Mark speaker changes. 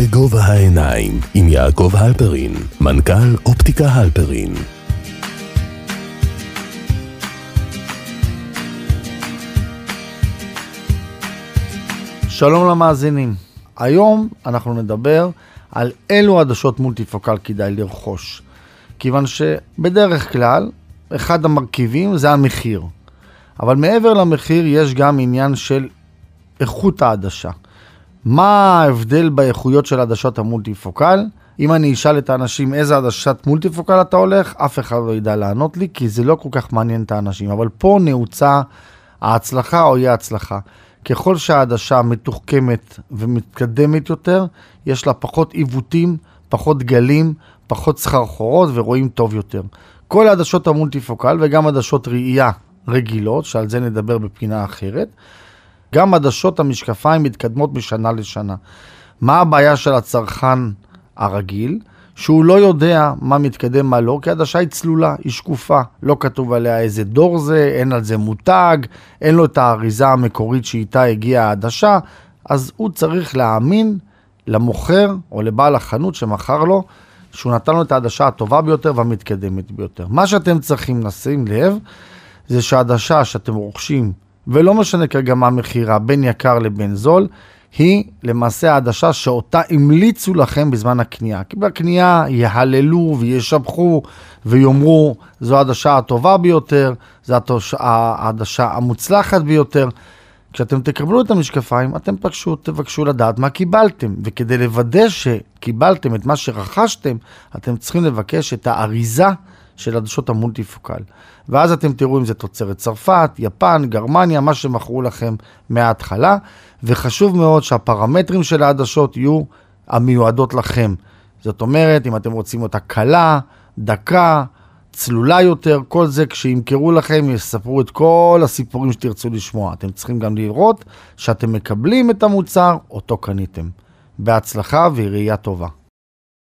Speaker 1: בגובה העיניים עם יעקב הלפרין, מנכ"ל אופטיקה הלפרין.
Speaker 2: שלום למאזינים. היום אנחנו נדבר על אילו עדשות מולטיפוקל כדאי לרכוש. כיוון שבדרך כלל אחד המרכיבים זה המחיר. אבל מעבר למחיר יש גם עניין של איכות העדשה. מה ההבדל באיכויות של עדשות המולטיפוקל? אם אני אשאל את האנשים איזה עדשת מולטיפוקל אתה הולך, אף אחד לא ידע לענות לי, כי זה לא כל כך מעניין את האנשים. אבל פה נעוצה ההצלחה או אי ההצלחה. ככל שהעדשה מתוחכמת ומתקדמת יותר, יש לה פחות עיוותים, פחות גלים, פחות סחרחורות ורואים טוב יותר. כל העדשות המולטיפוקל וגם עדשות ראייה רגילות, שעל זה נדבר בפינה אחרת, גם עדשות המשקפיים מתקדמות משנה לשנה. מה הבעיה של הצרכן הרגיל? שהוא לא יודע מה מתקדם מה לא, כי העדשה היא צלולה, היא שקופה, לא כתוב עליה איזה דור זה, אין על זה מותג, אין לו את האריזה המקורית שאיתה הגיעה העדשה, אז הוא צריך להאמין למוכר או לבעל החנות שמכר לו, שהוא נתן לו את העדשה הטובה ביותר והמתקדמת ביותר. מה שאתם צריכים לשים לב, זה שהעדשה שאתם רוכשים, ולא משנה כרגע מה המחירה, בין יקר לבין זול, היא למעשה העדשה שאותה המליצו לכם בזמן הקנייה. כי בקנייה יהללו וישבחו ויאמרו, זו העדשה הטובה ביותר, זו העדשה המוצלחת ביותר. כשאתם תקבלו את המשקפיים, אתם פשוט תבקשו לדעת מה קיבלתם. וכדי לוודא שקיבלתם את מה שרכשתם, אתם צריכים לבקש את האריזה של עדשות המולטיפוקל. ואז אתם תראו אם זה תוצרת צרפת, יפן, גרמניה, מה שמכרו לכם מההתחלה. וחשוב מאוד שהפרמטרים של העדשות יהיו המיועדות לכם. זאת אומרת, אם אתם רוצים אותה קלה, דקה, צלולה יותר, כל זה כשימכרו לכם יספרו את כל הסיפורים שתרצו לשמוע. אתם צריכים גם לראות שאתם מקבלים את המוצר אותו קניתם. בהצלחה וראייה טובה.